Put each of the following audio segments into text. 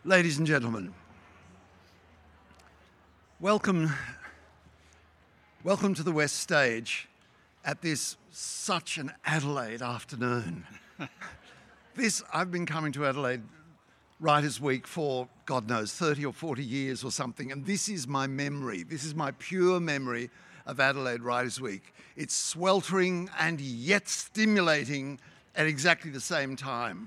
Ladies and gentlemen, welcome to the West Stage at this such an Adelaide afternoon. I've been coming to Adelaide Writers' Week for, God knows, 30 or 40 years or something, and this is my memory. This is my pure memory of Adelaide Writers' Week. It's sweltering and yet stimulating at exactly the same time.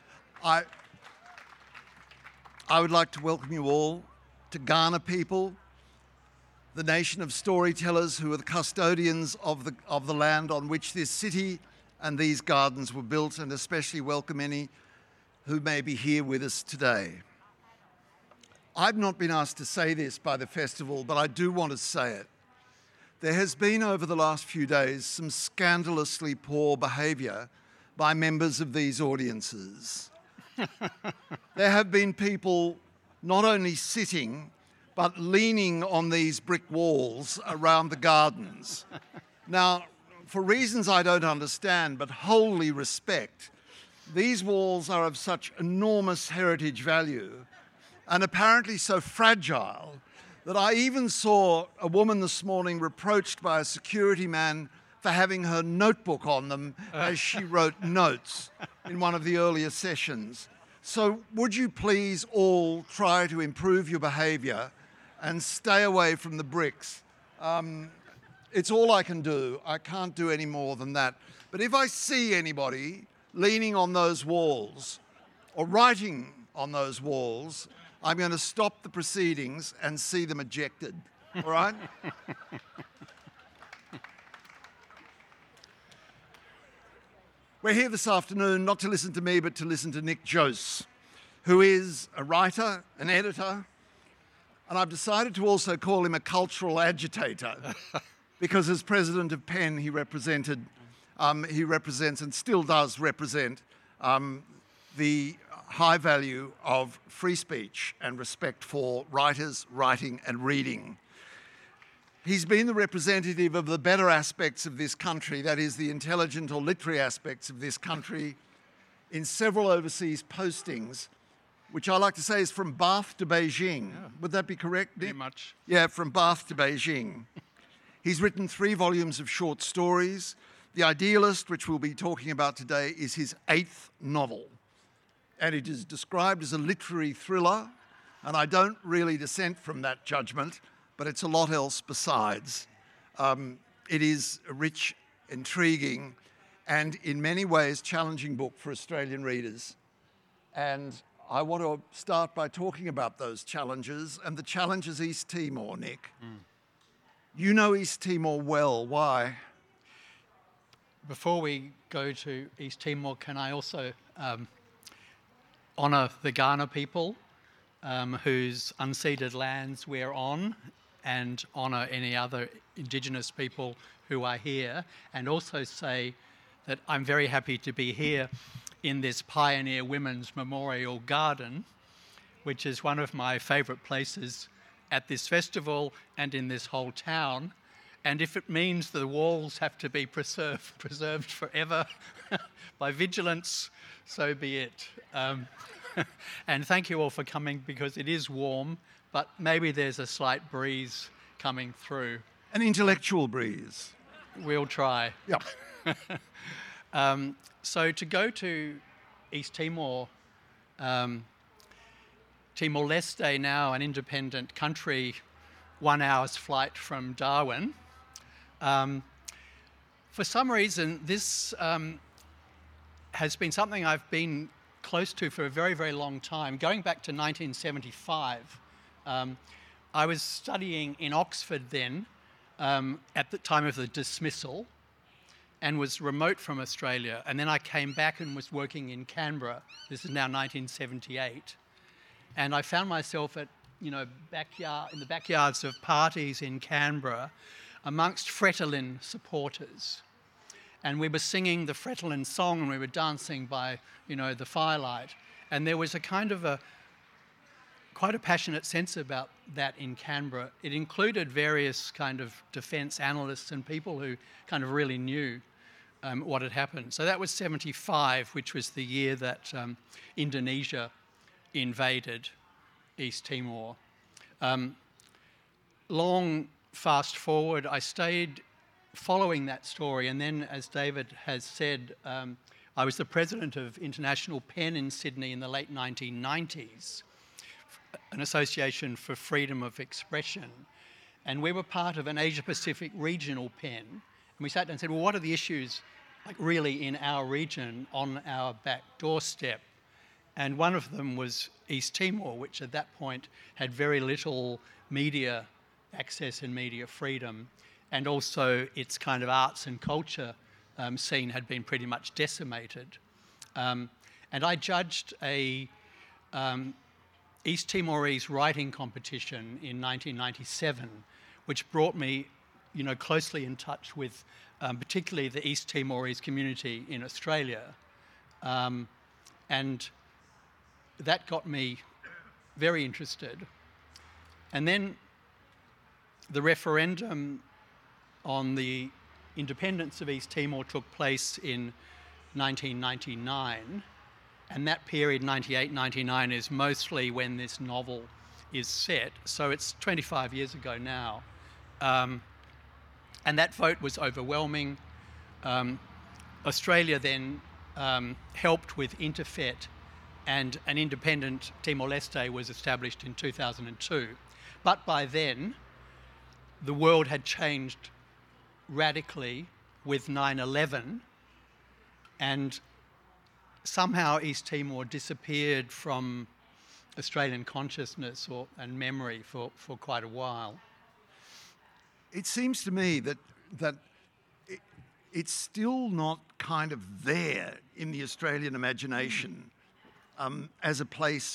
I would like to welcome you all to Kaurna people, the nation of storytellers who are the custodians of the land on which this city and these gardens were built, and especially welcome any who may be here with us today. I've not been asked to say this by the festival, but I do want to say it. There has been over the last few days some scandalously poor behaviour by members of these audiences. There have been people not only sitting, but leaning on these brick walls around the gardens. Now, for reasons I don't understand, but wholly respect, these walls are of such enormous heritage value and apparently so fragile that I even saw a woman this morning reproached by a security man for having her notebook on them as she wrote notes in one of the earlier sessions. So would you please all try to improve your behaviour and stay away from the bricks? It's all I can do. I can't do any more than that. But if I see anybody leaning on those walls or writing on those walls, I'm going to stop the proceedings and see them ejected. All right? We're here this afternoon not to listen to me, but to listen to Nick Jose, who is a writer, an editor, and I've decided to also call him a cultural agitator because as president of PEN, he represents and still does represent the high value of free speech and respect for writers, writing and reading. He's been the representative of the better aspects of this country, that is the intelligent or literary aspects of this country, in several overseas postings, which I like to say is from Bath to Beijing. Yeah. Would that be correct, Nick? Very much. Yeah, from Bath to Beijing. He's written 3 volumes of short stories. The Idealist, which we'll be talking about today, is his 8th novel. And it is described as a literary thriller, and I don't really dissent from that judgment, but it's a lot else besides. It is a rich, intriguing, and in many ways challenging book for Australian readers. And I want to start by talking about those challenges and the challenges East Timor, Nick. You know East Timor well. Why? Before we go to East Timor, can I also honour the Kaurna people whose unceded lands we're on, and honour any other Indigenous people who are here, and also say that I'm very happy to be here in this Pioneer Women's Memorial Garden, which is one of my favourite places at this festival and in this whole town. And if it means the walls have to be preserved forever by vigilance, so be it. And thank you all for coming, because it is warm, but maybe there's a slight breeze coming through. An intellectual breeze. We'll try. Yeah. So to go to East Timor, Timor-Leste, now an independent country, 1 hour's flight from Darwin. For some reason, this has been something I've been close to for a very, very long time. Going back to 1975, I was studying in Oxford then, at the time of the dismissal, and was remote from Australia. And then I came back and was working in Canberra. This is now 1978. And I found myself at, in the backyards of parties in Canberra amongst Fretilin supporters. And we were singing the Fretilin song, and we were dancing by, the firelight. And there was a kind of quite a passionate sense about that in Canberra. It included various kind of defence analysts and people who kind of really knew what had happened. So that was 75, which was the year that Indonesia invaded East Timor. Long fast forward, I stayed following that story, and then, as David has said, I was the president of International PEN in Sydney in the late 1990s, an association for freedom of expression, and we were part of an Asia-Pacific regional PEN, and we sat down and said, well, what are the issues like really in our region on our back doorstep? And one of them was East Timor, which at that point had very little media access and media freedom, and also its kind of arts and culture scene had been pretty much decimated. And I judged a East Timorese writing competition in 1997, which brought me, closely in touch with particularly the East Timorese community in Australia. And that got me very interested. And then the referendum on the independence of East Timor took place in 1999, and that period, 98, 99, is mostly when this novel is set, so it's 25 years ago now. And that vote was overwhelming. Australia then helped with Interfet, and an independent Timor-Leste was established in 2002. But by then, the world had changed radically with 9/11, and somehow East Timor disappeared from Australian consciousness and memory for quite a while. It seems to me that it's still not kind of there in the Australian imagination as a place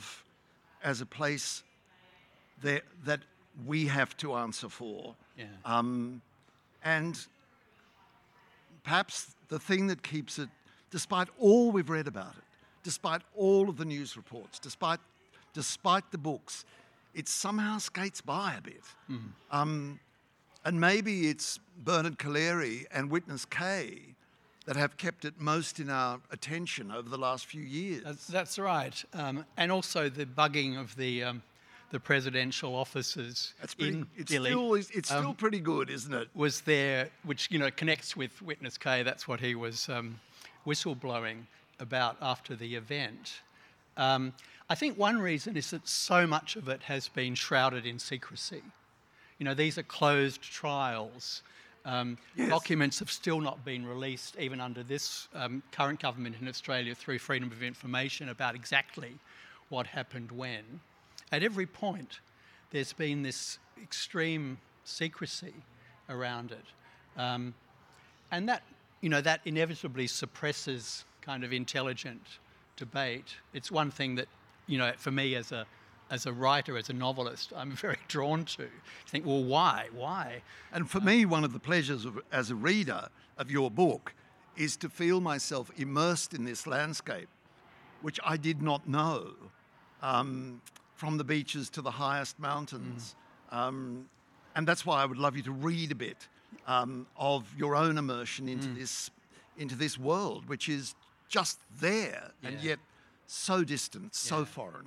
there that we have to answer for. Yeah. And perhaps the thing that keeps it, despite all we've read about it, despite all of the news reports, despite the books, it somehow skates by a bit. And maybe it's Bernard Collaery and Witness K that have kept it most in our attention over the last few years. That's right. And also the bugging of the presidential officers in Dili. It's still pretty good, isn't it? Was there, which connects with Witness K. That's what he was whistleblowing about after the event. I think one reason is that so much of it has been shrouded in secrecy. These are closed trials. Yes. Documents have still not been released, even under this current government in Australia, through Freedom of Information, about exactly what happened when. At every point, there's been this extreme secrecy around it. And that inevitably suppresses kind of intelligent debate. It's one thing that, for me as a writer, as a novelist, I'm very drawn to think, well, why? And for me, one of the pleasures as a reader of your book is to feel myself immersed in this landscape, which I did not know, from the beaches to the highest mountains. And that's why I would love you to read a bit of your own immersion into this world, which is just there and yet so distant, so foreign.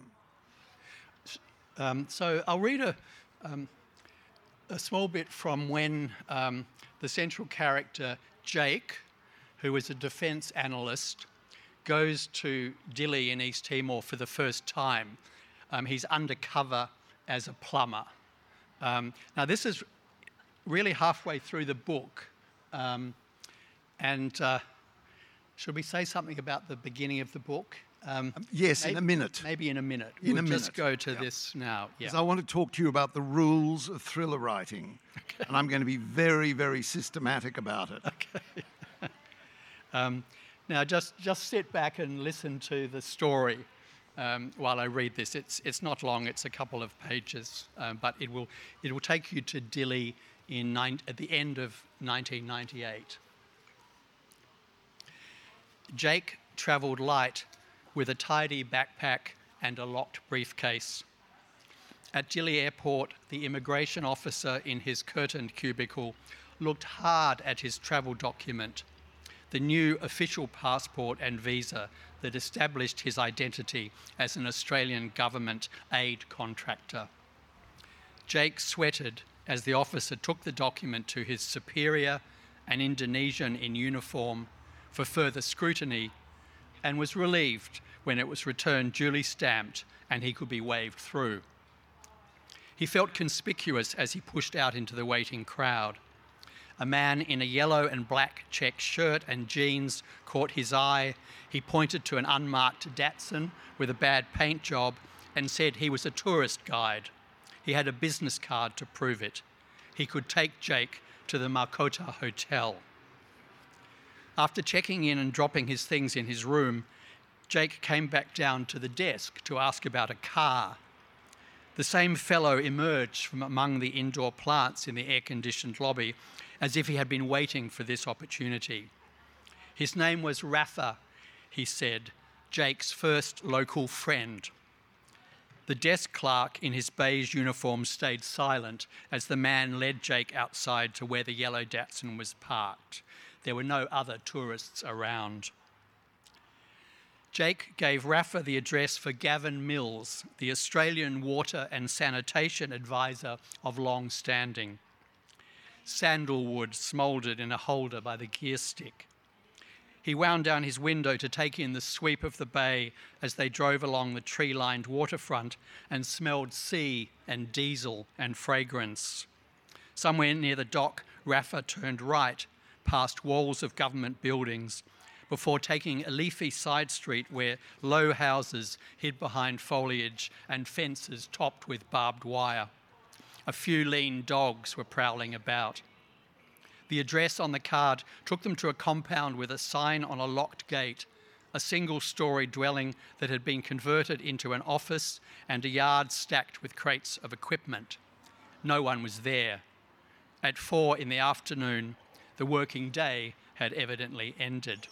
So I'll read a small bit from when the central character, Jake, who is a defence analyst, goes to Dili in East Timor for the first time. He's undercover as a plumber. Now, this is really halfway through the book. Should we say something about the beginning of the book? Yes, in a minute. Maybe in a minute. We'll just go to this now. Because I want to talk to you about the rules of thriller writing. Okay. And I'm going to be very, very systematic about it. Okay. Now, just sit back and listen to the story while I read this. It's not long. It's a couple of pages, but it will take you to Dili at the end of 1998. Jake travelled light with a tidy backpack and a locked briefcase. At Dili Airport, the immigration officer in his curtained cubicle looked hard at his travel document, the new official passport and visa that established his identity as an Australian government aid contractor. Jake sweated as the officer took the document to his superior, an Indonesian in uniform, for further scrutiny, and was relieved when it was returned duly stamped and he could be waved through. He felt conspicuous as he pushed out into the waiting crowd. A man in a yellow and black check shirt and jeans caught his eye. He pointed to an unmarked Datsun with a bad paint job and said he was a tourist guide. He had a business card to prove it. He could take Jake to the Mahkota Hotel. After checking in and dropping his things in his room, Jake came back down to the desk to ask about a car. The same fellow emerged from among the indoor plants in the air-conditioned lobby as if he had been waiting for this opportunity. His name was Rafa, he said, Jake's first local friend. The desk clerk in his beige uniform stayed silent as the man led Jake outside to where the yellow Datsun was parked. There were no other tourists around. Jake gave Rafa the address for Gavin Mills, the Australian Water and Sanitation Advisor of long standing. Sandalwood smouldered in a holder by the gear stick. He wound down his window to take in the sweep of the bay as they drove along the tree-lined waterfront and smelled sea and diesel and fragrance. Somewhere near the dock, Rafa turned right, past walls of government buildings, before taking a leafy side street where low houses hid behind foliage and fences topped with barbed wire. A few lean dogs were prowling about. The address on the card took them to a compound with a sign on a locked gate, a single-storey dwelling that had been converted into an office and a yard stacked with crates of equipment. No one was there. At 4 p.m, the working day had evidently ended.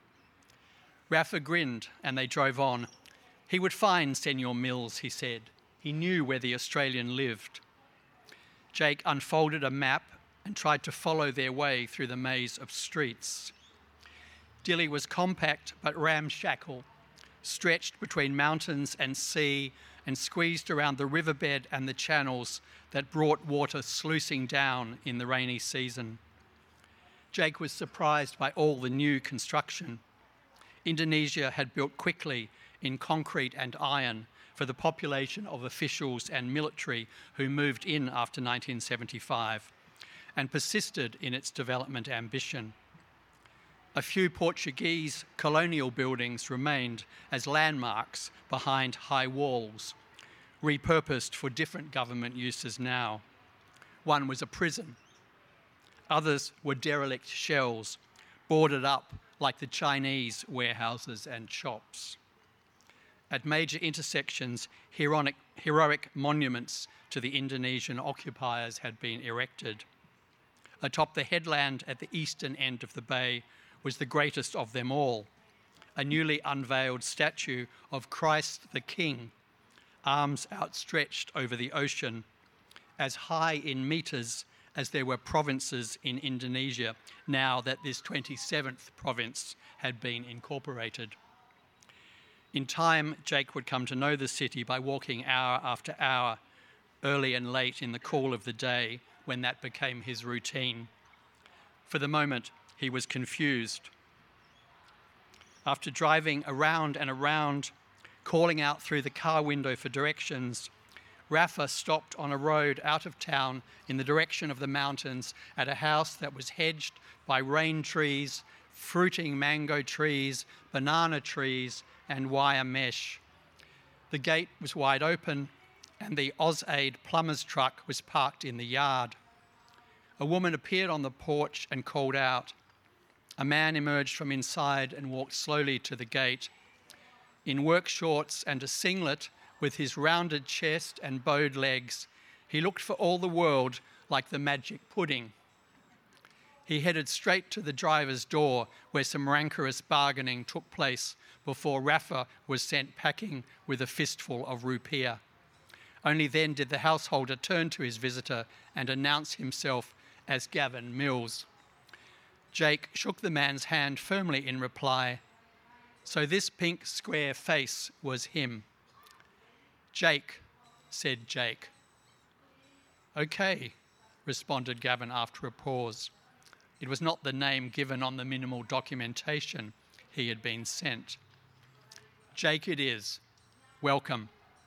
Rafa grinned and they drove on. He would find Senor Mills, he said. He knew where the Australian lived. Jake unfolded a map and tried to follow their way through the maze of streets. Dili was compact but ramshackle, stretched between mountains and sea and squeezed around the riverbed and the channels that brought water sluicing down in the rainy season. Jake was surprised by all the new construction. Indonesia had built quickly in concrete and iron for the population of officials and military who moved in after 1975 and persisted in its development ambition. A few Portuguese colonial buildings remained as landmarks behind high walls, repurposed for different government uses now. One was a prison. Others were derelict shells, boarded up like the Chinese warehouses and shops. At major intersections, heroic monuments to the Indonesian occupiers had been erected. Atop the headland at the eastern end of the bay was the greatest of them all, a newly unveiled statue of Christ the King, arms outstretched over the ocean, as high in metres as there were provinces in Indonesia, now that this 27th province had been incorporated. In time, Jake would come to know the city by walking hour after hour, early and late in the cool of the day, when that became his routine. For the moment, he was confused. After driving around and around, calling out through the car window for directions, Rafa stopped on a road out of town in the direction of the mountains at a house that was hedged by rain trees, fruiting mango trees, banana trees, and wire mesh. The gate was wide open and the AusAid plumber's truck was parked in the yard. A woman appeared on the porch and called out. A man emerged from inside and walked slowly to the gate. In work shorts and a singlet, with his rounded chest and bowed legs, he looked for all the world like the magic pudding. He headed straight to the driver's door, where some rancorous bargaining took place before Rafa was sent packing with a fistful of rupiah. Only then did the householder turn to his visitor and announce himself as Gavin Mills. Jake shook the man's hand firmly in reply. So this pink square face was him. "Jake," said Jake. "Okay," responded Gavin after a pause. It was not the name given on the minimal documentation he had been sent. "Jake it is. Welcome."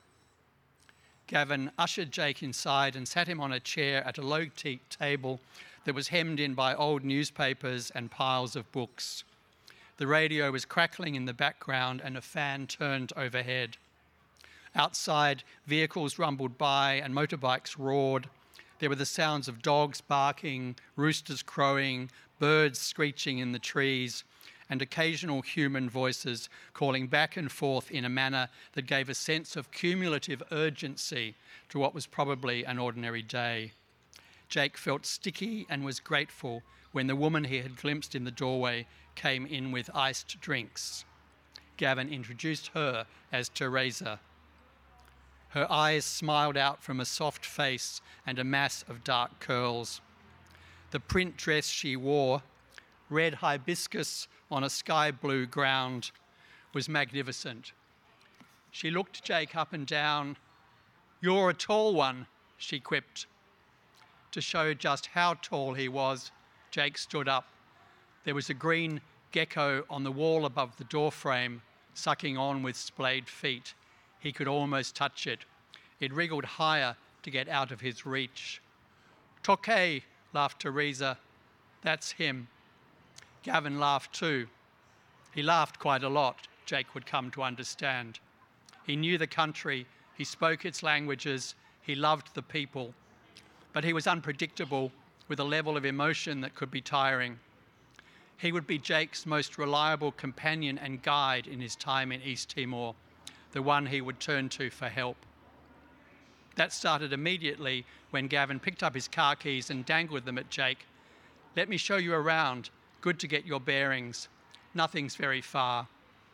Gavin ushered Jake inside and sat him on a chair at a low teak table that was hemmed in by old newspapers and piles of books. The radio was crackling in the background and a fan turned overhead. Outside, vehicles rumbled by and motorbikes roared. There were the sounds of dogs barking, roosters crowing, birds screeching in the trees, and occasional human voices calling back and forth in a manner that gave a sense of cumulative urgency to what was probably an ordinary day. Jake felt sticky and was grateful when the woman he had glimpsed in the doorway came in with iced drinks. Gavin introduced her as Teresa. Her eyes smiled out from a soft face and a mass of dark curls. The print dress she wore, red hibiscus on a sky blue ground, was magnificent. She looked Jake up and down. "You're a tall one," she quipped. To show just how tall he was, Jake stood up. There was a green gecko on the wall above the doorframe, sucking on with splayed feet. He could almost touch it. It wriggled higher to get out of his reach. "Tokay," laughed Teresa. "That's him." Gavin laughed too. He laughed quite a lot, Jake would come to understand. He knew the country, he spoke its languages, he loved the people. But he was unpredictable, with a level of emotion that could be tiring. He would be Jake's most reliable companion and guide in his time in East Timor, the one he would turn to for help. That started immediately when Gavin picked up his car keys and dangled them at Jake. "Let me show you around. Good to get your bearings. Nothing's very far."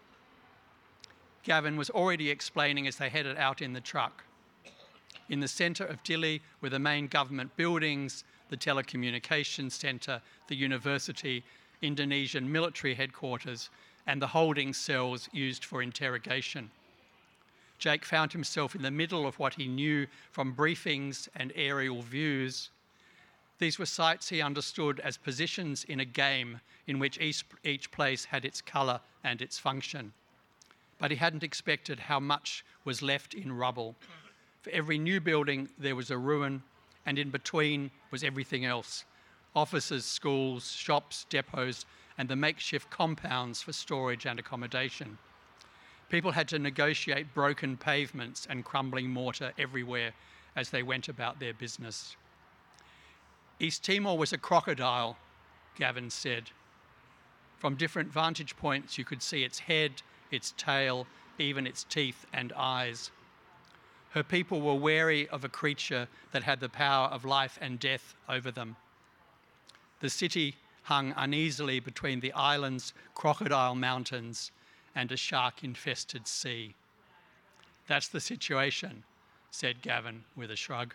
Gavin was already explaining as they headed out in the truck. In the centre of Dili were the main government buildings, the telecommunications centre, the university, Indonesian military headquarters, and the holding cells used for interrogation. Jake found himself in the middle of what he knew from briefings and aerial views. These were sites he understood as positions in a game in which each place had its colour and its function. But he hadn't expected how much was left in rubble. For every new building, there was a ruin, and in between was everything else: offices, schools, shops, depots, and the makeshift compounds for storage and accommodation. People had to negotiate broken pavements and crumbling mortar everywhere as they went about their business. East Timor was a crocodile, Gavin said. From different vantage points, you could see its head, its tail, even its teeth and eyes. Her people were wary of a creature that had the power of life and death over them. The city hung uneasily between the island's crocodile mountains and a shark-infested sea. "That's the situation," said Gavin with a shrug.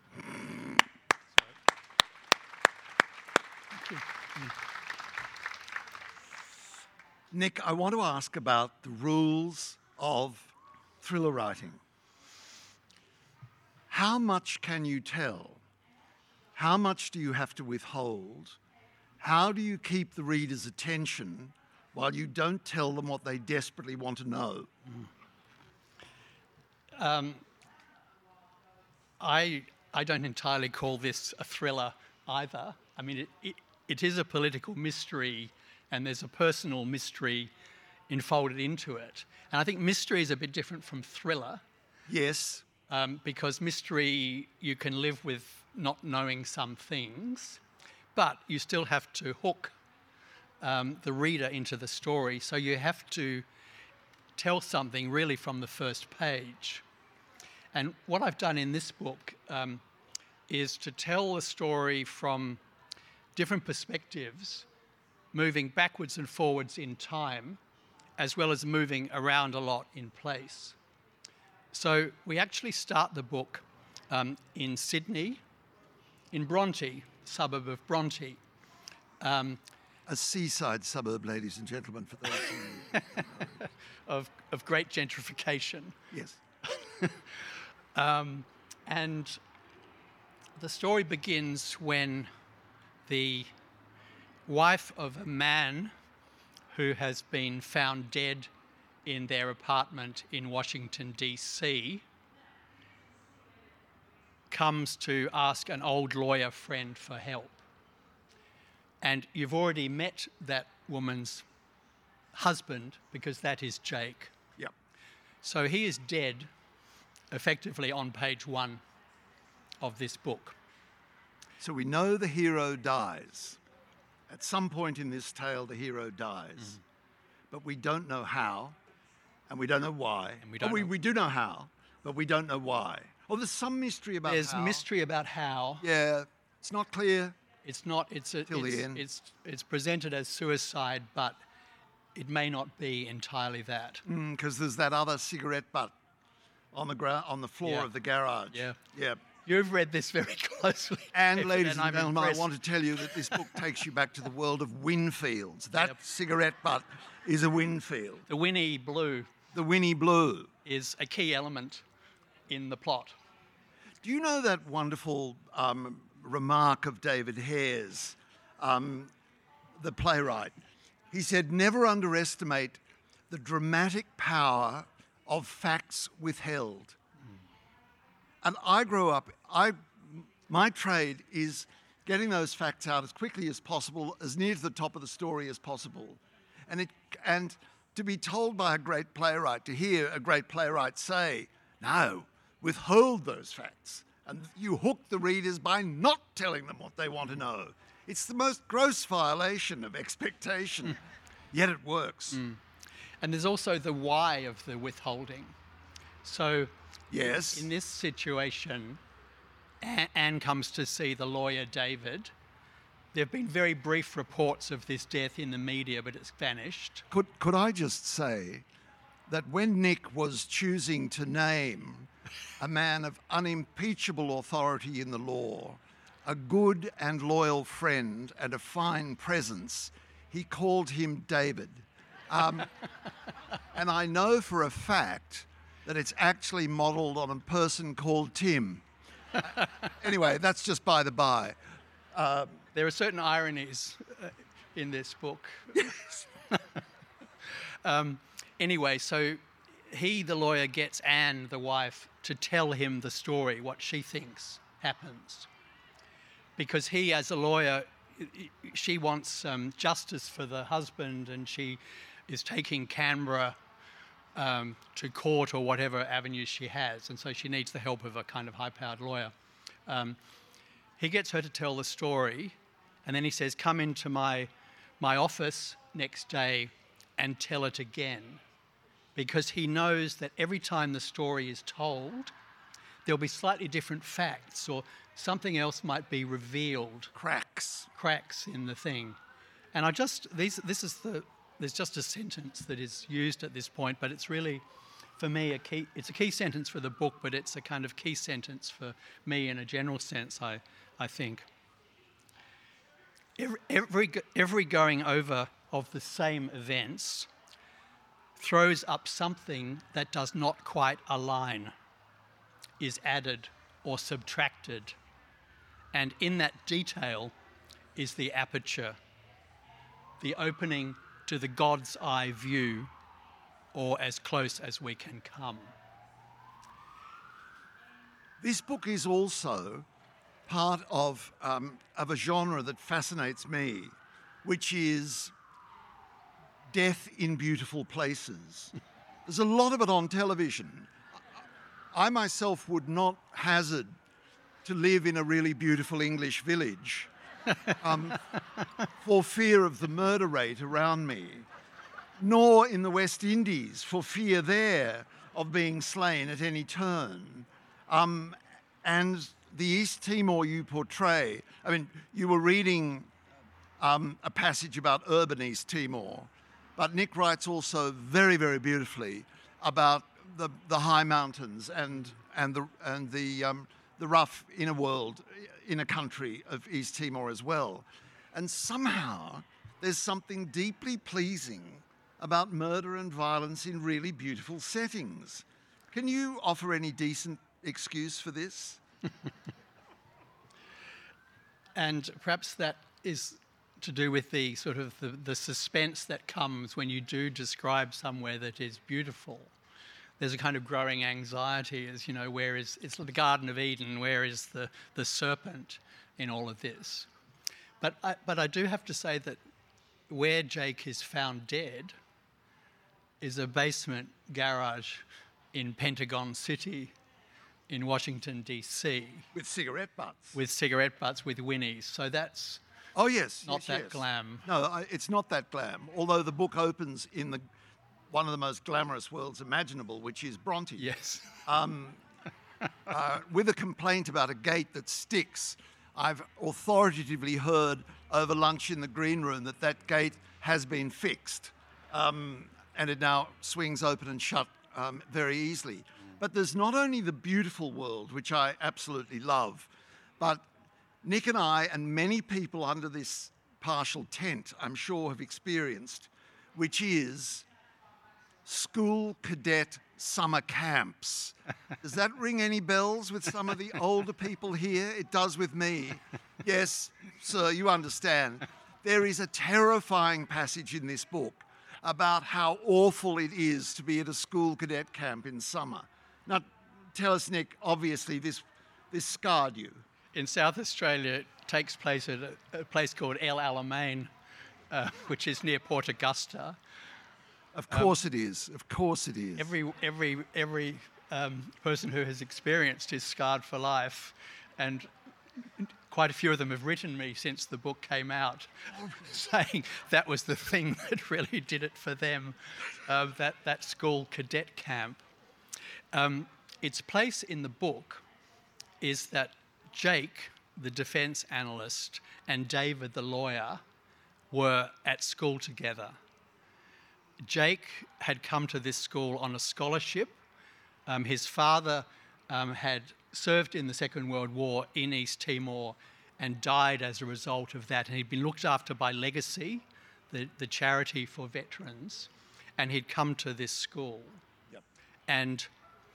Thank you. Nick, I want to ask about the rules of thriller writing. How much can you tell? How much do you have to withhold? How do you keep the reader's attention while you don't tell them what they desperately want to know? I don't entirely call this a thriller either. I mean, it is a political mystery, and there's a personal mystery enfolded into it. And I think mystery is a bit different from thriller. Yes. Because mystery, you can live with not knowing some things, but you still have to hook the reader into the story. So you have to tell something really from the first page. And what I've done in this book is to tell the story from different perspectives, moving backwards and forwards in time, as well as moving around a lot in place. So we actually start the book in Sydney, in Bronte, suburb of Bronte. A seaside suburb, ladies and gentlemen, for those who... of great gentrification. Yes. And the story begins when the wife of a man who has been found dead in their apartment in Washington, D.C., comes to ask an old lawyer friend for help. And you've already met that woman's husband, because that is Jake. Yep. So he is dead effectively on page 1 of this book. So we know the hero dies. At some point in this tale, the hero dies. But we don't know how, and we don't know why. And we don't we, know. we do know how, but we don't know why. Oh, there's some mystery about There's how. mystery about how. Yeah, it's not clear. It's not. Till the end. It's presented as suicide, but it may not be entirely that. Because there's that other cigarette butt on the ground, on the floor Yeah. of the garage. Yeah. Yeah. You've read this very closely. And David, ladies and I'm gentlemen, I impressed. want to tell you that this book takes you back to the world of Winfields. That Yep. cigarette butt is a Winfield. The Winnie Blue The Winnie Blue. is a key element in the plot. Do you know that wonderful remark of David Hare's, the playwright? He said, "Never underestimate the dramatic power of facts withheld." And I grew up, my trade is getting those facts out as quickly as possible, as near to the top of the story as possible. And to be told by a great playwright, to hear a great playwright say, "No, withhold those facts." And you hook the readers by not telling them what they want to know. It's the most gross violation of expectation, yet it works. And there's also the why of the withholding. So Yes. in this situation, Anne comes to see the lawyer David. There have been very brief reports of this death in the media, but it's vanished. Could I just say that when Nick was choosing to name a man of unimpeachable authority in the law, a good and loyal friend and a fine presence, he called him David. And I know for a fact that it's actually modelled on a person called Tim. Anyway, that's just by the by. There are certain ironies in this book. Anyway, so he, the lawyer, gets Anne, the wife, to tell him the story, what she thinks happens. Because he, as a lawyer, she wants justice for the husband, and she is taking Canberra to court or whatever avenues she has, and so she needs the help of a kind of high-powered lawyer. He gets her to tell the story, and then he says, "Come into my office next day and tell it again," because he knows that every time the story is told, there'll be slightly different facts, or something else might be revealed, Cracks. cracks in the thing. And there's just a sentence that is used at this point, but it's really, for me, it's a key sentence for the book, but it's a kind of key sentence for me in a general sense, I think. Every going over of the same events throws up something that does not quite align, is added or subtracted. And in that detail is the aperture, the opening to the God's eye view, or as close as we can come. This book is also part of a genre that fascinates me, which is death in beautiful places. There's a lot of it on television. I myself would not hazard to live in a really beautiful English village for fear of the murder rate around me, nor in the West Indies for fear there of being slain at any turn. And the East Timor you portray, I mean, you were reading a passage about urban East Timor, but Nick writes also very, very beautifully about the high mountains and the rough inner world, inner country of East Timor as well. And somehow there's something deeply pleasing about murder and violence in really beautiful settings. Can you offer any decent excuse for this? And perhaps that is to do with the sort of the suspense that comes when you do describe somewhere that is beautiful. There's a kind of growing anxiety as, where is, it's the Garden of Eden, where is the serpent in all of this? But I do have to say that where Jake is found dead is a basement garage in Pentagon City in Washington, D.C. With cigarette butts. With cigarette butts with Winnies. So that's Oh, yes. not yes, that glam. No, it's not that glam. Although the book opens in one of the most glamorous worlds imaginable, which is Bronte. Yes. With a complaint about a gate that sticks. I've authoritatively heard over lunch in the green room that gate has been fixed, and it now swings open and shut very easily. But there's not only the beautiful world, which I absolutely love, but Nick and I and many people under this partial tent, I'm sure, have experienced, which is school cadet summer camps. Does that ring any bells with some of the older people here? It does with me. Yes, sir, you understand. There is a terrifying passage in this book about how awful it is to be at a school cadet camp in summer. Now, tell us, Nick, obviously this scarred you. In South Australia, it takes place at a place called El Alamein, which is near Port Augusta. Of course it is. Of course it is. Every person who has experienced is scarred for life, and quite a few of them have written me since the book came out, saying that was the thing that really did it for them, that school cadet camp. Its place in the book is that Jake, the defence analyst, and David, the lawyer, were at school together. Jake had come to this school on a scholarship. His father had served in the Second World War in East Timor and died as a result of that. And he'd been looked after by Legacy, the charity for veterans, and he'd come to this school. Yep. And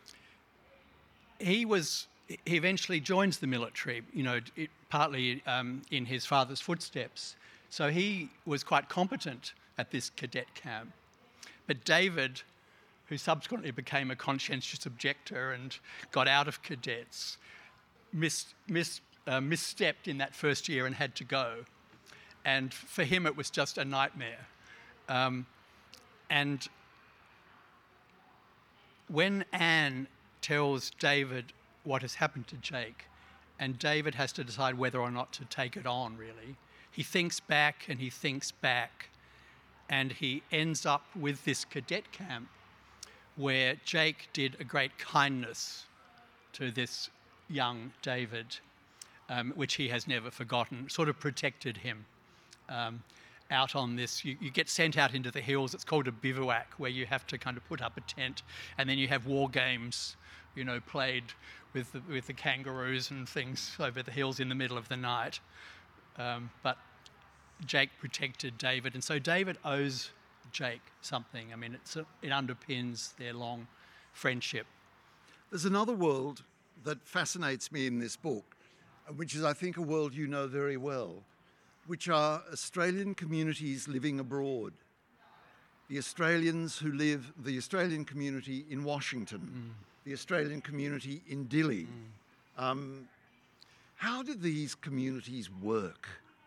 he eventually joins the military, partly in his father's footsteps. So he was quite competent at this cadet camp. But David, who subsequently became a conscientious objector and got out of cadets, misstepped in that first year and had to go. And for him, it was just a nightmare. And when Anne tells David what has happened to Jake, and David has to decide whether or not to take it on, really, he thinks back and he thinks back, and he ends up with this cadet camp where Jake did a great kindness to this young David, which he has never forgotten, sort of protected him. Out on this, you get sent out into the hills. It's called a bivouac, where you have to kind of put up a tent, and then you have war games, played with the kangaroos and things over the hills in the middle of the night. But Jake protected David, and so David owes Jake something. I mean, it underpins their long friendship. There's another world that fascinates me in this book, which is, I think, a world you know very well, which are Australian communities living abroad. The Australian community in Washington, the Australian community in Dili. How do these communities work?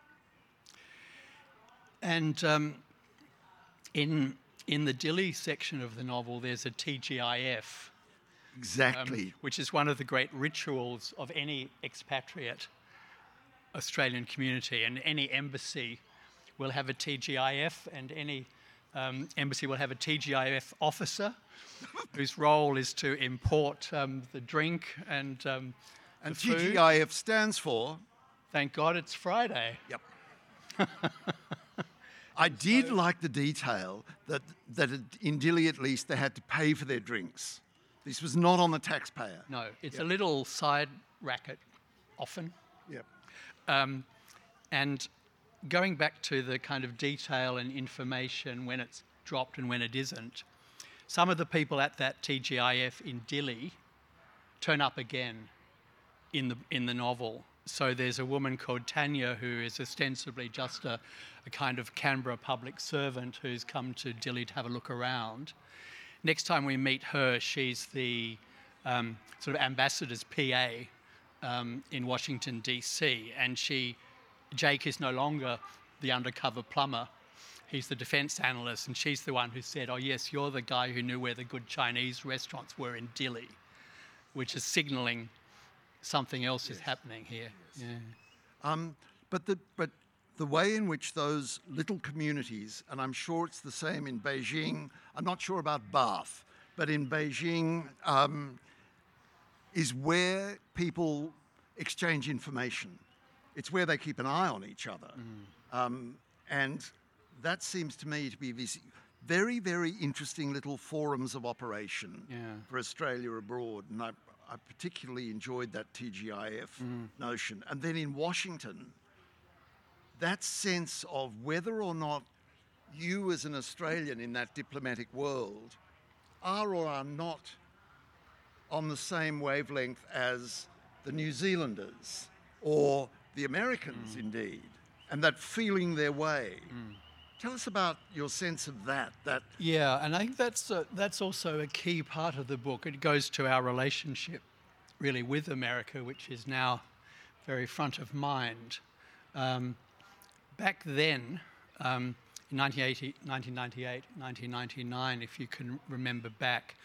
And in the Dili section of the novel, there's a TGIF. Exactly. Which is one of the great rituals of any expatriate Australian community, and any embassy will have a TGIF, and any embassy will have a TGIF officer whose role is to import the drink and the food. TGIF stands for? Thank God it's Friday. Yep. I did like the detail that in Dili at least they had to pay for their drinks. This was not on the taxpayer. No, it's a little side racket often. Yep. And going back to the kind of detail and information when it's dropped and when it isn't, some of the people at that TGIF in Dili turn up again in the novel. So there's a woman called Tanya who is ostensibly just a kind of Canberra public servant who's come to Dili to have a look around. Next time we meet her, she's the sort of ambassador's PA in Washington, D.C. And Jake is no longer the undercover plumber. He's the defense analyst, and she's the one who said, oh, yes, you're the guy who knew where the good Chinese restaurants were in Dili, which is signalling something else is happening here. Yes. Yeah. But the way in which those little communities, and I'm sure it's the same in Beijing, I'm not sure about Bath, but in Beijing is where people exchange information. It's where they keep an eye on each other. And that seems to me to be these very, very interesting little forums of operation for Australia abroad. And I particularly enjoyed that TGIF notion. And then in Washington, that sense of whether or not you as an Australian in that diplomatic world are or are not on the same wavelength as the New Zealanders or the Americans indeed, and that feeling their way. Tell us about your sense of that. Yeah, and I think that's also a key part of the book. It goes to our relationship, really, with America, which is now very front of mind. Back then, in 1998, 1999, if you can remember back,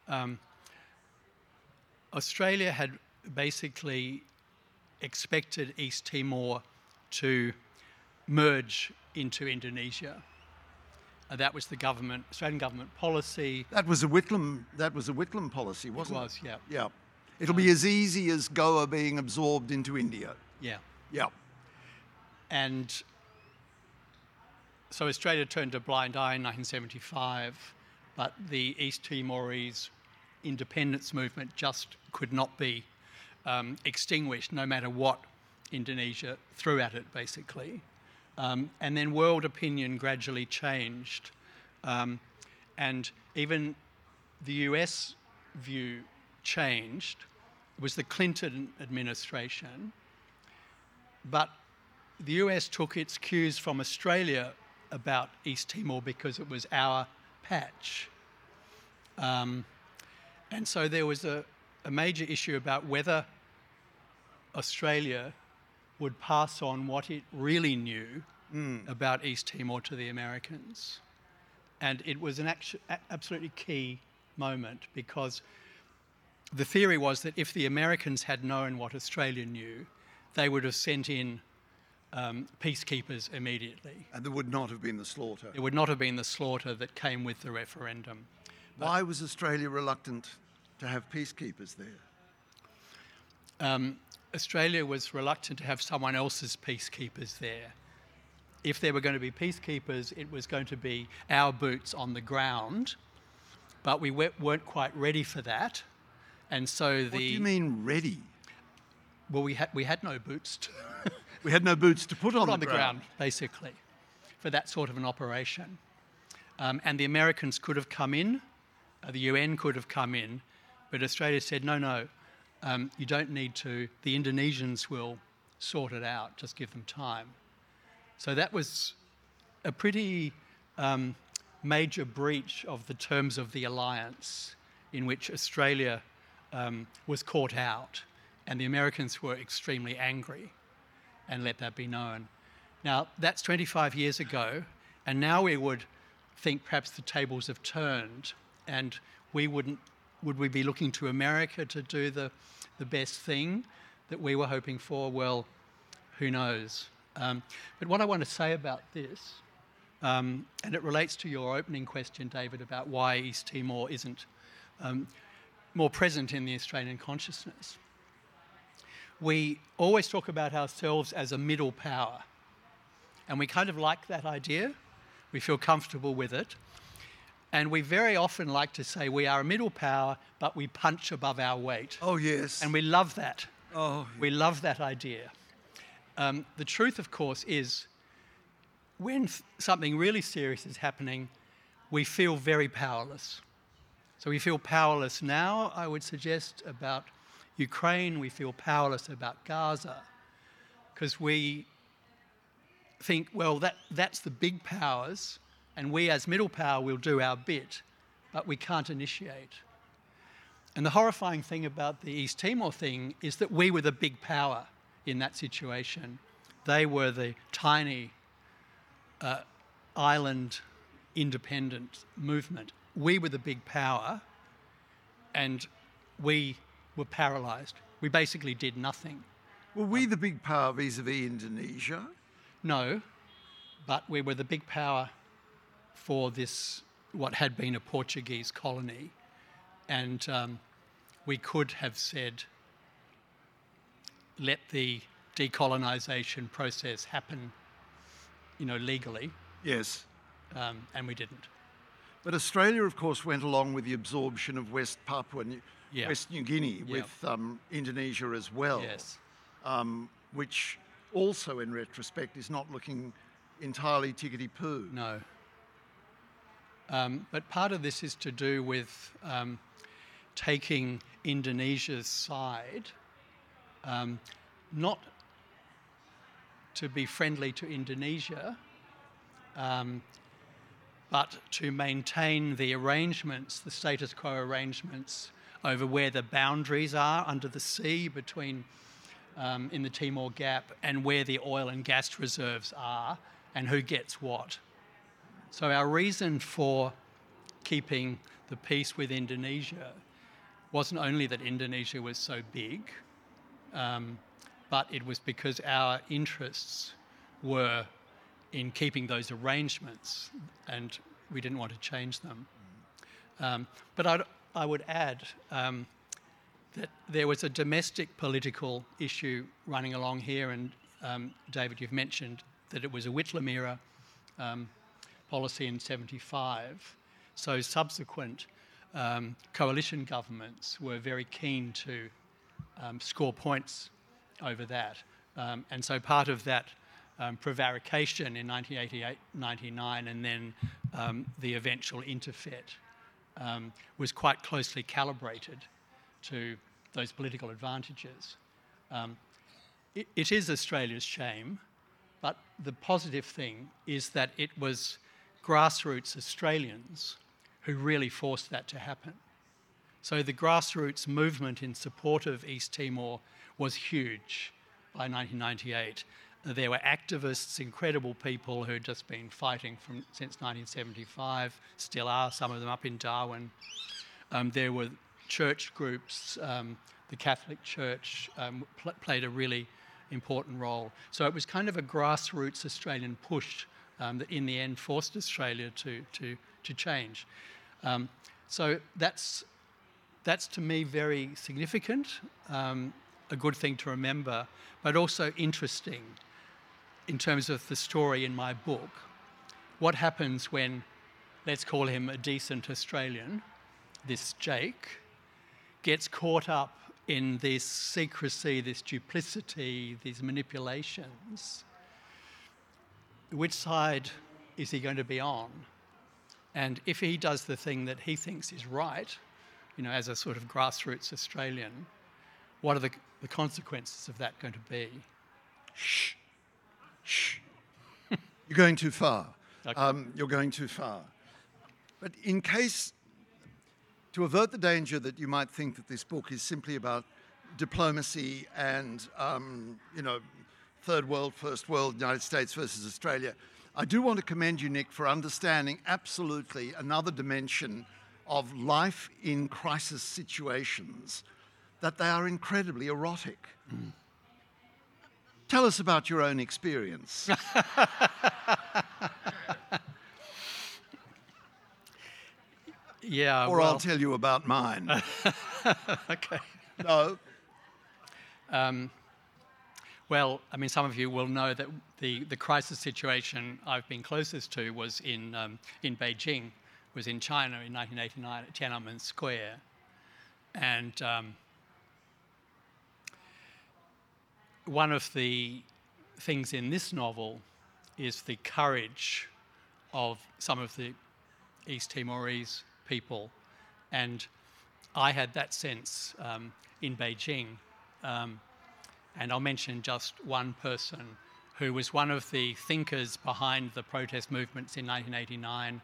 Australia had basically expected East Timor to merge into Indonesia. That was the Australian government policy. That was a Whitlam policy, wasn't it? It was, yeah. Yeah. It'll be as easy as Goa being absorbed into India. Yeah. Yeah. And so Australia turned a blind eye in 1975, but the East Timorese independence movement just could not be extinguished, no matter what Indonesia threw at it, basically. And then world opinion gradually changed. And even the US view changed. It was the Clinton administration. But the US took its cues from Australia about East Timor because it was our patch. And so there was a major issue about whether Australia would pass on what it really knew about East Timor to the Americans. And it was an absolutely key moment, because the theory was that if the Americans had known what Australia knew, they would have sent in peacekeepers immediately. And there would not have been the slaughter. It would not have been the slaughter that came with the referendum. Why was Australia reluctant to have peacekeepers there? Australia was reluctant to have someone else's peacekeepers there. If there were going to be peacekeepers, it was going to be our boots on the ground, but we weren't quite ready for that. And so What do you mean ready? Well, we had no boots to We had no boots to put on the ground, basically, for that sort of an operation. And the Americans could have come in, the UN could have come in, but Australia said, no, you don't need to. The Indonesians will sort it out, just give them time. So that was a pretty major breach of the terms of the alliance, in which Australia was caught out, and the Americans were extremely angry and let that be known. Now, that's 25 years ago, and now we would think perhaps the tables have turned, and would we be looking to America to do the best thing that we were hoping for? Well, who knows? But what I want to say about this, and it relates to your opening question, David, about why East Timor isn't more present in the Australian consciousness. We always talk about ourselves as a middle power, and we kind of like that idea. We feel comfortable with it. And we very often like to say we are a middle power, but we punch above our weight. Oh, yes. And we love that. Oh, We love that idea. The truth, of course, is when something really serious is happening, we feel very powerless. So we feel powerless now, I would suggest, about Ukraine. We feel powerless about Gaza because we think, well, that's the big powers, and we as middle power will do our bit, but we can't initiate. And the horrifying thing about the East Timor thing is that we were the big power in that situation. They were the tiny island independent movement. We were the big power, and we were paralysed. We basically did nothing. Were we the big power vis-a-vis Indonesia? No, but we were the big power for this, what had been a Portuguese colony. And we could have said, let the decolonisation process happen, legally. Yes. And we didn't. But Australia, of course, went along with the absorption of West Papua, West New Guinea, with Indonesia as well. Yes. Which also, in retrospect, is not looking entirely tickety-poo. No. But part of this is to do with taking Indonesia's side, not to be friendly to Indonesia, but to maintain the arrangements, the status quo arrangements over where the boundaries are under the sea between in the Timor Gap and where the oil and gas reserves are and who gets what. So our reason for keeping the peace with Indonesia wasn't only that Indonesia was so big, but it was because our interests were in keeping those arrangements and we didn't want to change them. But I would add that there was a domestic political issue running along here, and David, you've mentioned that it was a Whitlam era policy in 75. So subsequent coalition governments were very keen to score points over that. And so part of that prevarication in 1988-99 and then the eventual interfet was quite closely calibrated to those political advantages. It is Australia's shame, but the positive thing is that it was grassroots Australians who really forced that to happen. So the grassroots movement in support of East Timor was huge by 1998. There were activists, incredible people who had just been fighting since 1975, still are, some of them up in Darwin. There were church groups, the Catholic Church played a really important role. So it was kind of a grassroots Australian push that in the end forced Australia to change. So that's to me very significant, a good thing to remember, but also interesting in terms of the story in my book. What happens when, let's call him a decent Australian, this Jake, gets caught up in this secrecy, this duplicity, these manipulations? Which side is he going to be on? And if he does the thing that he thinks is right, as a sort of grassroots Australian, what are the consequences of that going to be? Shh. Shh. You're going too far. Okay. You're going too far. But in case, to avert the danger that you might think that this book is simply about diplomacy and, third world, first world, United States versus Australia, I do want to commend you, Nick, for understanding absolutely another dimension of life in crisis situations, that they are incredibly erotic. Mm. Tell us about your own experience. Yeah, or I'll tell you about mine. Okay. No. Well, some of you will know that the crisis situation I've been closest to was in Beijing, was in China in 1989 at Tiananmen Square. And one of the things in this novel is the courage of some of the East Timorese people. And I had that sense in Beijing. And I'll mention just one person who was one of the thinkers behind the protest movements in 1989.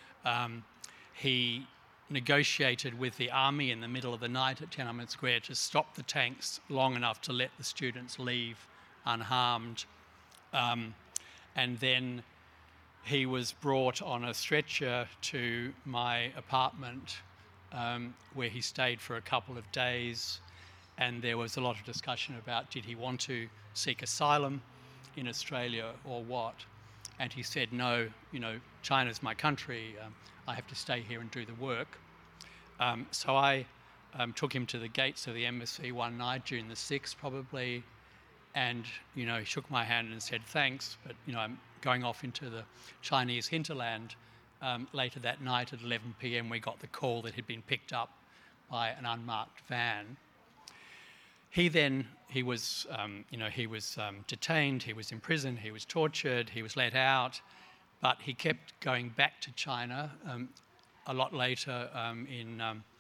He negotiated with the army in the middle of the night at Tiananmen Square to stop the tanks long enough to let the students leave unharmed. And then he was brought on a stretcher to my apartment, where he stayed for a couple of days. And there was a lot of discussion about, did he want to seek asylum in Australia or what? And he said, no, China's my country. I have to stay here and do the work. So I took him to the gates of the embassy one night, June the 6th probably, and, he shook my hand and said, thanks, but, I'm going off into the Chinese hinterland. Later that night at 11 p.m. we got the call that he'd been picked up by an unmarked van. He was detained, he was imprisoned, he was tortured, he was let out, but he kept going back to China. A lot later, in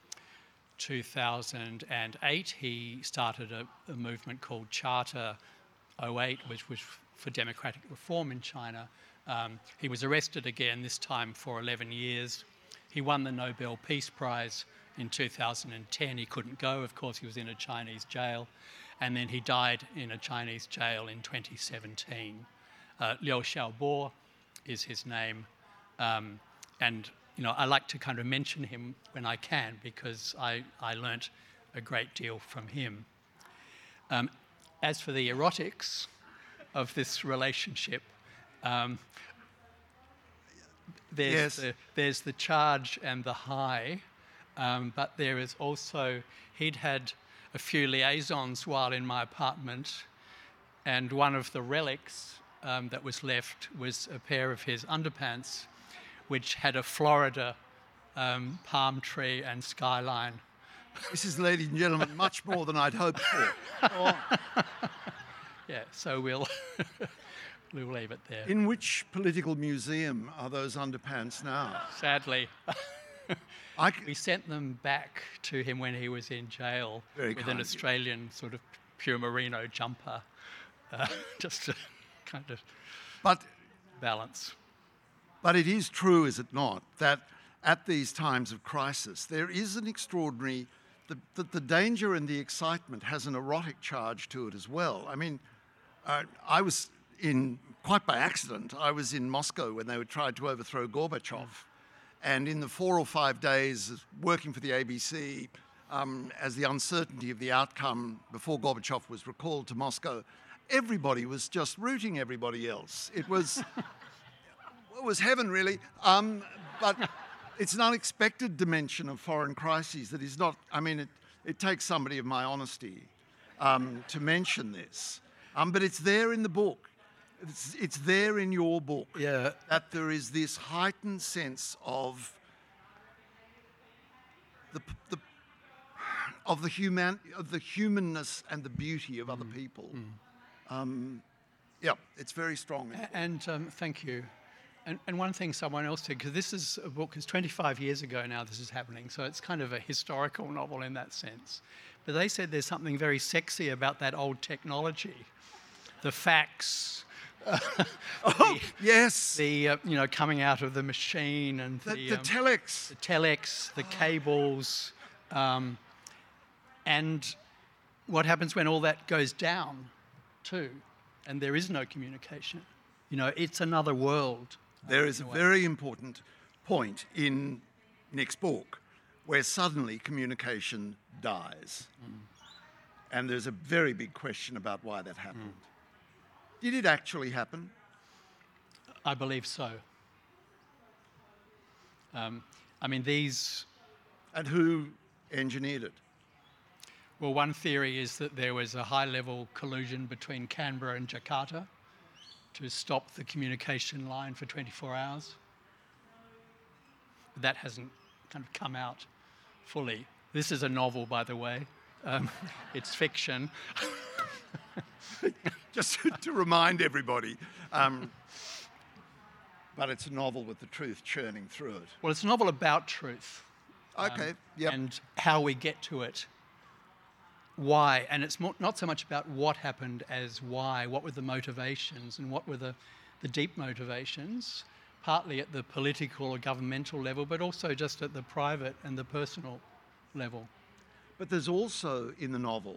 2008, he started a movement called Charter 08, which was for democratic reform in China. He was arrested again, this time for 11 years. He won the Nobel Peace Prize in 2010. He couldn't go, of course, he was in a Chinese jail. And then he died in a Chinese jail in 2017. Liu Xiaobo is his name. And I like to kind of mention him when I can, because I learnt a great deal from him. As for the erotics of this relationship, there's the charge and the high, but there is also, he'd had a few liaisons while in my apartment, and one of the relics that was left was a pair of his underpants, which had a Florida palm tree and skyline. This is, ladies and gentlemen, much more than I'd hoped for. Yeah, so we'll leave it there. In which political museum are those underpants now? Sadly. We sent them back to him when he was in jail with an Australian sort of pure merino jumper, just to kind of balance. But it is true, is it not, that at these times of crisis, there is an extraordinary, the danger and the excitement has an erotic charge to it as well. I mean, I was quite by accident, I was in Moscow when they tried to overthrow Gorbachev. And in the 4 or 5 days working for the ABC, as the uncertainty of the outcome before Gorbachev was recalled to Moscow, everybody was just rooting everybody else. It was heaven, really. But it's an unexpected dimension of foreign crises that is not, it takes somebody of my honesty to mention this. But it's there in the book. It's there in your book, that there is this heightened sense of the humanness and the beauty of other people. It's very strong. And thank you. And one thing someone else said, because this is a book, it's 25 years ago now this is happening, so it's kind of a historical novel in that sense. But they said there's something very sexy about that old technology, the fax. Yes. The coming out of the machine and the telex, the cables, and what happens when all that goes down, too, and there is no communication. It's another world. There is a very important point in Nick's book where suddenly communication dies, and there's a very big question about why that happened. Did it actually happen? I believe so. And who engineered it? Well, one theory is that there was a high-level collusion between Canberra and Jakarta to stop the communication line for 24 hours. That hasn't kind of come out fully. This is a novel, by the way. It's fiction. Just to remind everybody, But it's a novel with the truth churning through it. Well, it's a novel about truth. Okay, yep. And how we get to it. Why? And it's not so much about what happened as why. What were the motivations and what were the deep motivations, partly at the political or governmental level, but also just at the private and the personal level. But there's also in the novel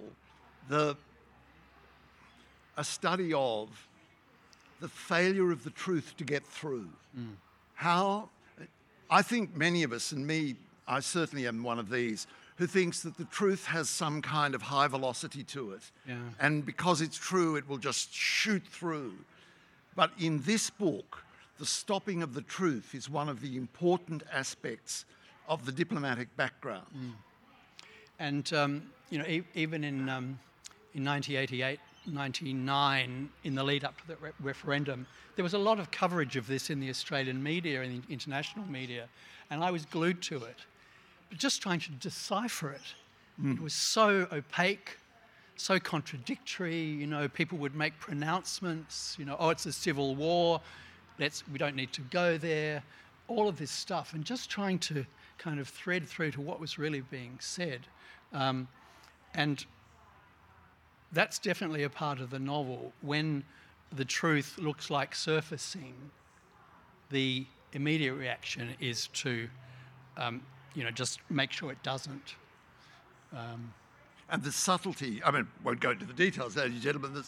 a study of the failure of the truth to get through. How, I think many of us, and me, I certainly am one of these, who thinks that the truth has some kind of high velocity to it. Yeah. And because it's true, it will just shoot through. But in this book, the stopping of the truth is one of the important aspects of the diplomatic background. And even in 1988, 99, in the lead up to the referendum, there was a lot of coverage of this in the Australian media and the international media, and I was glued to it, but just trying to decipher it. It was so opaque, so contradictory. You know, people would make pronouncements. You know, oh, it's a civil war. We don't need to go there. All of this stuff, and just trying to kind of thread through to what was really being said, and that's definitely a part of the novel. When the truth looks like surfacing, the immediate reaction is to, just make sure it doesn't. And the subtlety, I mean, won't go into the details, ladies and gentlemen,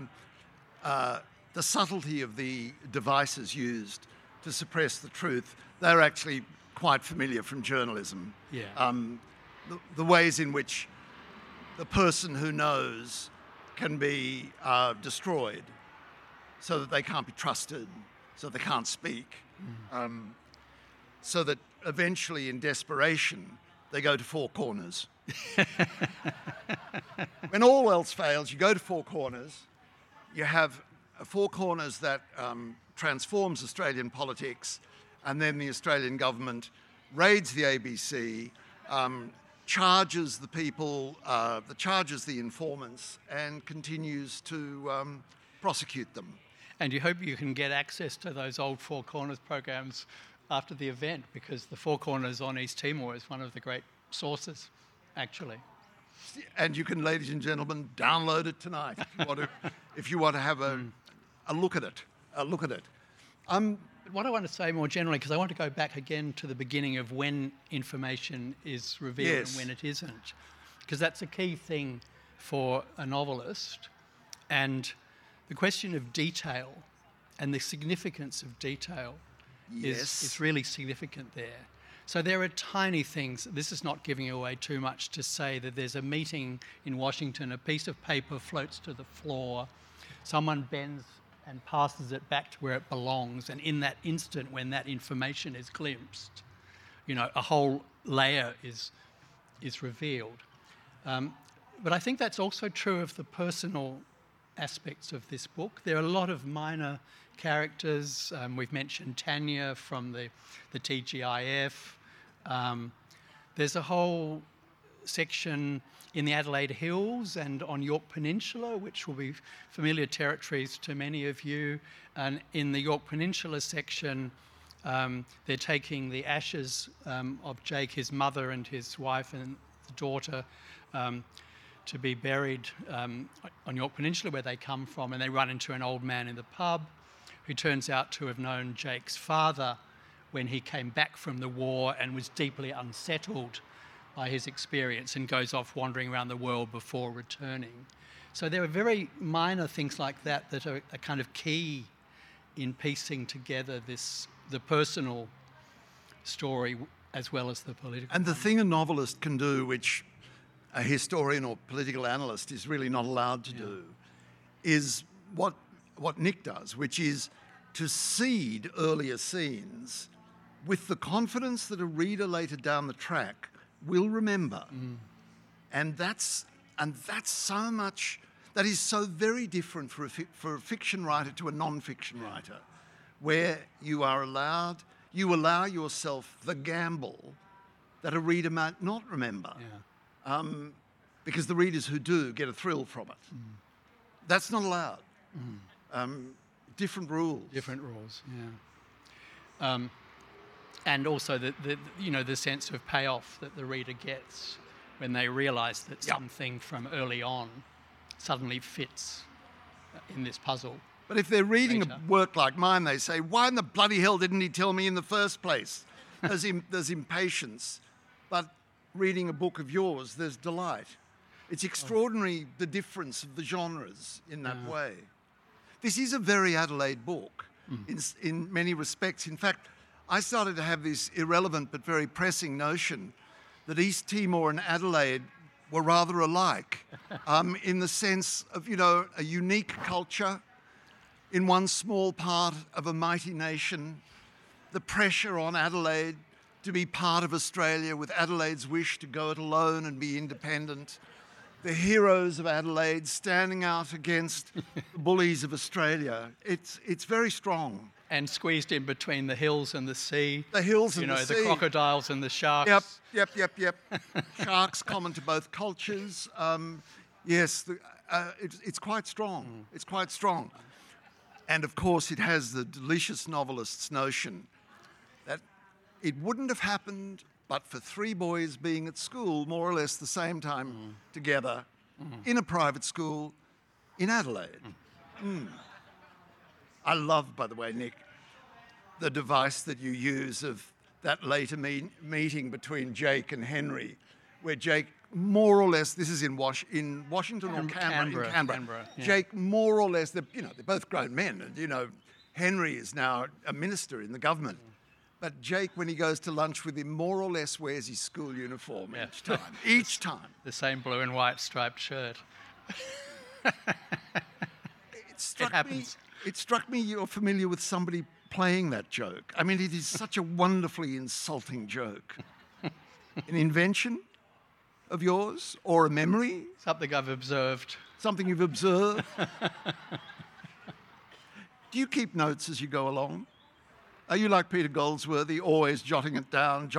the subtlety of the devices used to suppress the truth, they're actually quite familiar from journalism. Yeah. The ways in which the person who knows can be destroyed so that they can't be trusted, so they can't speak, so that eventually in desperation they go to Four Corners. When all else fails, you go to Four Corners. You have Four Corners that transforms Australian politics, and then the Australian government raids the ABC, charges the people, charges the informants, and continues to prosecute them. And you hope you can get access to those old Four Corners programs after the event, because the Four Corners on East Timor is one of the great sources, actually. And you can, ladies and gentlemen, download it tonight if you want to have a look at it. What I want to say more generally, because I want to go back again to the beginning of when information is revealed Yes. and when it isn't, because that's a key thing for a novelist. And the question of detail and the significance of detail is really significant there. So there are tiny things. This is not giving away too much to say that there's a meeting in Washington, a piece of paper floats to the floor, someone bends and passes it back to where it belongs, and in that instant when that information is glimpsed, a whole layer is revealed. But I think that's also true of the personal aspects of this book. There are a lot of minor characters. We've mentioned Tanya from the TGIF. There's a whole section in the Adelaide Hills and on York Peninsula, which will be familiar territories to many of you. And in the York Peninsula section, they're taking the ashes of Jake, his mother and his wife and the daughter, to be buried on York Peninsula, where they come from, and they run into an old man in the pub who turns out to have known Jake's father when he came back from the war and was deeply unsettled by his experience and goes off wandering around the world before returning. So there are very minor things like that that are kind of key in piecing together the personal story as well as the political. And the thing a novelist can do, which a historian or political analyst is really not allowed to do, is what Nick does, which is to seed earlier scenes with the confidence that a reader later down the track will remember. And that's so much, that is so very different for a fiction writer to a non-fiction writer, where you allow yourself the gamble that a reader might not remember. Because the readers who do get a thrill from it. That's not allowed. Different rules. Different rules, yeah. And also the sense of payoff that the reader gets when they realise that something from early on suddenly fits in this puzzle. But if they're reading later. a work like mine, they say, why in the bloody hell didn't he tell me in the first place? There's impatience. But reading a book of yours, there's delight. It's extraordinary, the difference of the genres in that way. This is a very Adelaide book in many respects. In fact, I started to have this irrelevant but very pressing notion that East Timor and Adelaide were rather alike in the sense of, a unique culture in one small part of a mighty nation, the pressure on Adelaide to be part of Australia with Adelaide's wish to go it alone and be independent, the heroes of Adelaide standing out against the bullies of Australia. It's very strong. And squeezed in between the hills and the sea. The hills and the sea. The crocodiles and the sharks. Yep. Sharks common to both cultures. Yes, it's quite strong. It's quite strong. And of course, it has the delicious novelist's notion that it wouldn't have happened but for three boys being at school more or less the same time together in a private school in Adelaide. I love, by the way, Nick, the device that you use of that later meeting between Jake and Henry, where Jake more or less, this is in Washington or Canberra? In Canberra. Yeah. Jake more or less, they're both grown men, and Henry is now a minister in the government. But Jake, when he goes to lunch with him, more or less wears his school uniform each time. Each time. The same blue and white striped shirt. It happens. It struck me you're familiar with somebody playing that joke. I mean, it is such a wonderfully insulting joke. An invention of yours or a memory? Something I've observed. Something you've observed? Do you keep notes as you go along? Are you like Peter Goldsworthy, always jotting it down?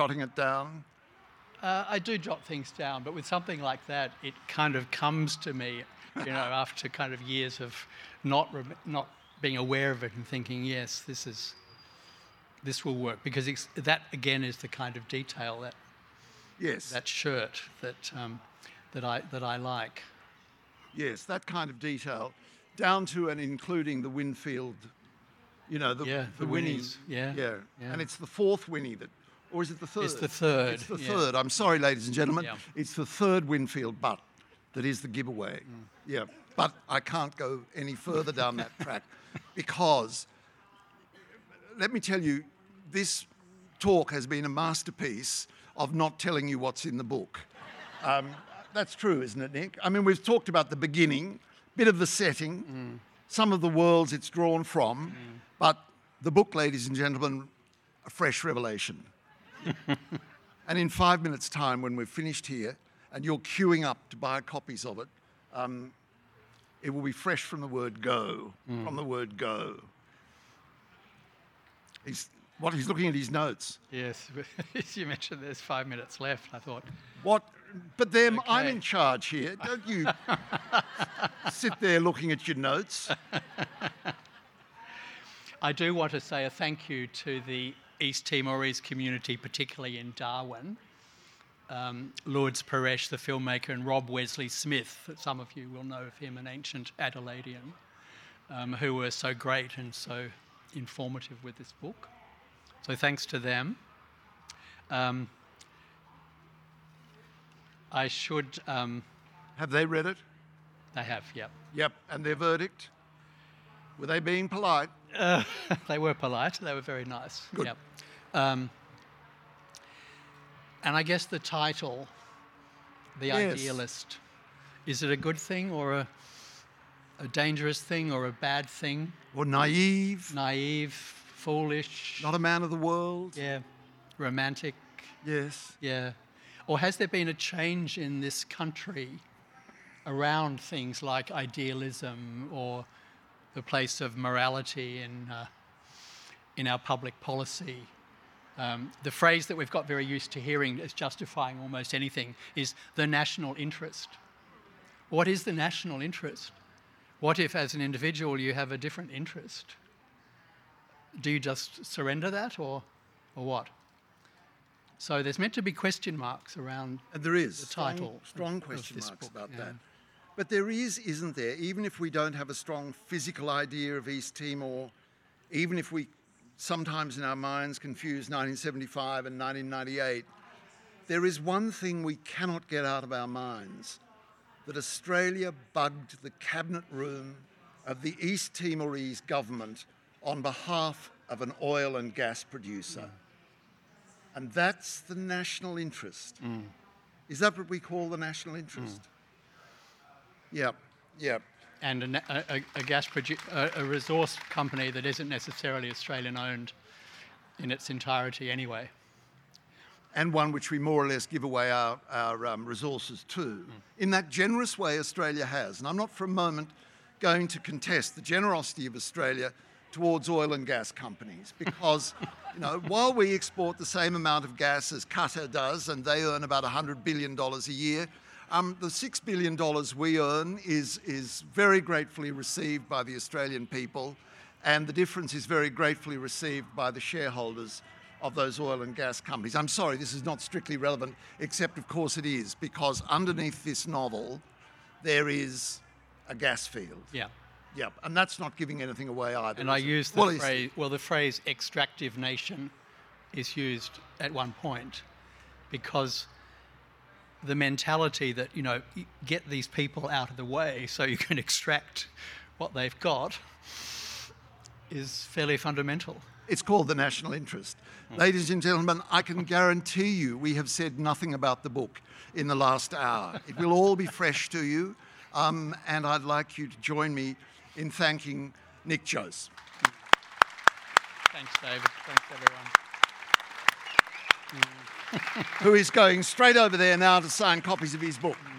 I do jot things down, but with something like that, it kind of comes to me, after kind of years of not being aware of it and thinking, yes, this will work, because that again is the kind of detail that shirt that I like. Yes, that kind of detail, down to and including the Winfield. The Winnies. Yeah. And it's the fourth Winnie or is it the third? It's the third. It's the third. I'm sorry, ladies and gentlemen. Yeah. It's the third Winfield butt that is the giveaway. Yeah. But I can't go any further down that track because, let me tell you, this talk has been a masterpiece of not telling you what's in the book. That's true, isn't it, Nick? I mean, we've talked about the beginning, bit of the setting, some of the worlds it's drawn from, but the book, ladies and gentlemen, a fresh revelation. And in 5 minutes' time, when we've finished here, and you're queuing up to buy copies of it, it will be fresh from the word go, from the word go. He's looking at his notes. Yes, you mentioned there's 5 minutes left. I thought. What? But then Okay. I'm in charge here. Don't you sit there looking at your notes. I do want to say a thank you to the East Timorese community, particularly in Darwin. Lourdes Paresh, the filmmaker, and Rob Wesley Smith, that some of you will know of him, an ancient Adelaidean, who were so great and so informative with this book. So thanks to them. I should... Have they read it? They have, yep. Yep. And their verdict? Were they being polite? They were polite. They were very nice. Good. Yep. And I guess the title, The Yes. Idealist, is it a good thing or a dangerous thing or a bad thing? Or naive? Naive, foolish, Not a man of the world? yeah, romantic, Yes. yeah. Or has there been a change in this country around things like idealism or the place of morality in our public policy? The phrase that we've got very used to hearing as justifying almost anything is the national interest. What is the national interest? What if, as an individual, you have a different interest? do you just surrender that or what? So there's meant to be question marks around And there is the title. strong of question this marks book, about yeah. that. But there is, isn't there? Even if we don't have a strong physical idea of East Timor, even if we sometimes in our minds confuse 1975 and 1998, there is one thing we cannot get out of our minds, that Australia bugged the cabinet room of the East Timorese government on behalf of an oil and gas producer. And that's the national interest. Is that what we call the national interest? Yep, yep. And a resource company that isn't necessarily Australian owned in its entirety anyway. And one which we more or less give away our resources to, in that generous way Australia has. And I'm not for a moment going to contest the generosity of Australia towards oil and gas companies, because while we export the same amount of gas as Qatar does, and they earn about $100 billion a year, the $6 billion we earn is very gratefully received by the Australian people, and the difference is very gratefully received by the shareholders of those oil and gas companies. I'm sorry, this is not strictly relevant, except of course it is, because underneath this novel there is a gas field. Yeah. Yep, and that's not giving anything away either. And I use the phrase extractive nation is used at one point because the mentality that, you get these people out of the way so you can extract what they've got is fairly fundamental. It's called the national interest. Ladies and gentlemen, I can guarantee you we have said nothing about the book in the last hour. It will all be fresh to you, and I'd like you to join me in thanking Nick Jose. Thanks, David. Thanks, everyone. Who is going straight over there now to sign copies of his book.